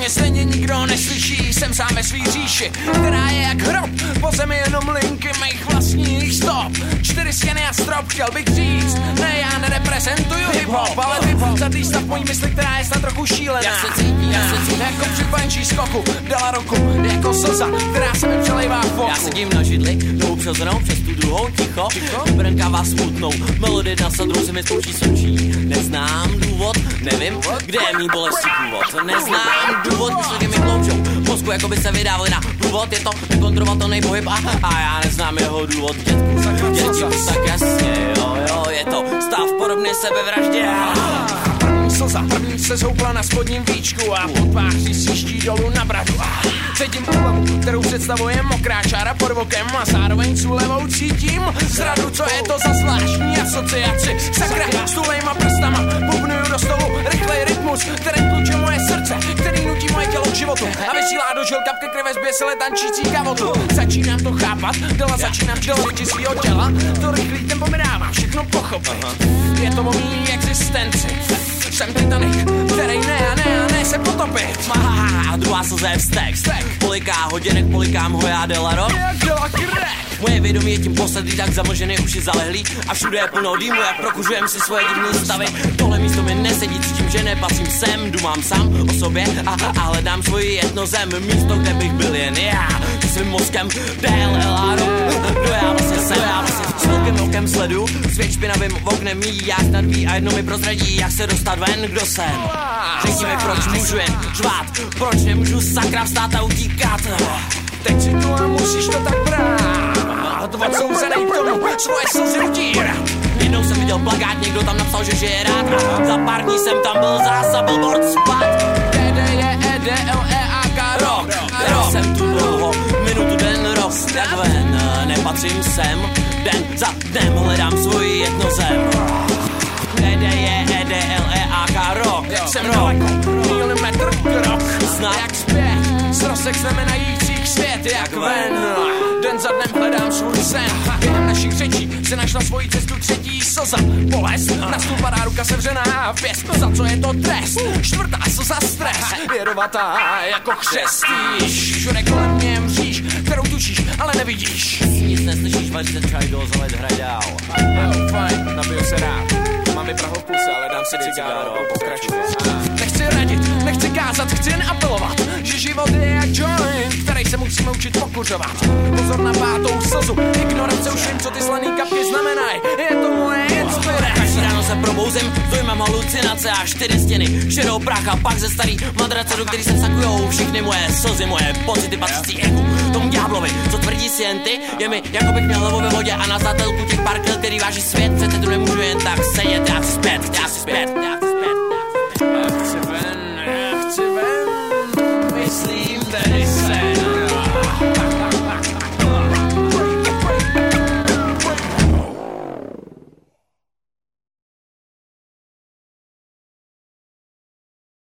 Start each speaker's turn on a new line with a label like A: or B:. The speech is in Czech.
A: mě stejně nikdo neslyší, jsem sám ve svý říši, která je jak hrob, po zemi jenom linky mých vlastních stop. 4 stěny a strop, chtěl bych říct, ne, já nereprezentuju hip-hop, ale ty zadý stav mojí mysli, která je snad trochu šílená. Já se cítím, jako při bančí skoku, dala ruku, jako slza, která se mi přelejvá v boku.
B: Já sedím na židli, tou přirozenou přes tu druhou ticho, brnkává smutnou, melodie jedna sa druhou se mi spouští sočí. Neznám důvod, nevím, kde je mý bolesti původ. Neznám důvod, myšlenky mi kloučou, mozku jako by se vydávali na průvod, je to nekontrolovatelný pohyb a já neznám jeho důvod. Dětku, tak jasně, jo, je to stav podobný sebevraždě.
A: První se zoupla na spodním víčku a po tváři sjíždí dolů na bradu. Cítím úlevu, kterou představuje mokrá čára pod vokem a zároveň s úlevou cítím zradu, co je to za zvláštní asociaci. Sakra, s tulejma prstama bubnuju do stolu, rychlej rytmus, který tluče moje srdce, který nutí moje tělo k životu a vysílá do žil kapky krve zběsile tančící kavotu. Začínám to chápat, začínám čtyři svýho těla, to rychlý tempo mi dává všechno pochopit. Je to o mý existenci. Jsem Titanic, který ne se potopit.
B: A druhá slze je vztek. Poliká hodinek, polikám ho já delaro. Moje vědomí je tím poslední, tak zamlžený uši zalehlý a všude je plno dýmu, jak prokužujem si svoje divný stavy. Tohle místo mi nesedí, cítím, že nepatřím sem, dumám sám o sobě a hledám svoji jednozem. Místo, kde bych byl jen já, svým mozkem DLLáru. Kdo já vlastně jsem, s velkým okem sleduju, svět špinavým oknem mý, jak snad ví a jedno mi prozradí, jak se dostat ven, kdo jsem. Řekni mi, proč můžu jen řvát, proč nemůžu sakra vstát a utíkat.
A: Teď si tu a musíš to tak brát. Odsouzenej k tomu svoje slzy utírat.
B: Jednou jsem viděl plakát, někdo tam napsal, že žije rád. Za pár dní jsem tam byl zás a billboard spad.
A: DDJEDLEAK rock.
B: Jsem tu dlouho, minutu, den, rok, jak ven. Nepatřím sem, den za dnem hledám svoji jednozem. DDJEDLEAK rock.
A: Jsem daleko, milimetr krok. Snad jak zpět, zrosek znamenajících svět jak ven. Den za dnem hledám svůj sen. Během našich řečí se našla svoji cestu třetí slza. Bolest, na stůl padá ruka sevřená pěst. Za co je to trest? Čtvrtá slza stres. Jedovatá jako křestíš. Všude kolem mě mříš, kterou tušíš, ale nevidíš.
B: Nic neslyšíš, vař se čaj do zalet, hraj dál.
A: Fajn, nabiju se rád. Mám vypraho v puse, ale dám si cigáro a pokračuji. Nechci radit, nechci kázat, chci jen apelovat, že život je jak joint, který se musíme učit pokuřovat. Pozor na pátou slzu, ignorance už vím, co ty slaný kapky znamenají. Je to moje inspirace.
B: Každý ráno se probouzím, dojmem halucinace a 4 stěny, šedou prach a pak ze starý madrace, do který se vsakujou všechny moje slzy, moje pocity patřící egu. Tomu ďáblovi, co tvrdí si jen ty, je mi, jako bych měl hlavu ve vodě a na zátelku těch pár kil, který váží svět. Přece tu nemůžu jen tak sedět, já si zpět.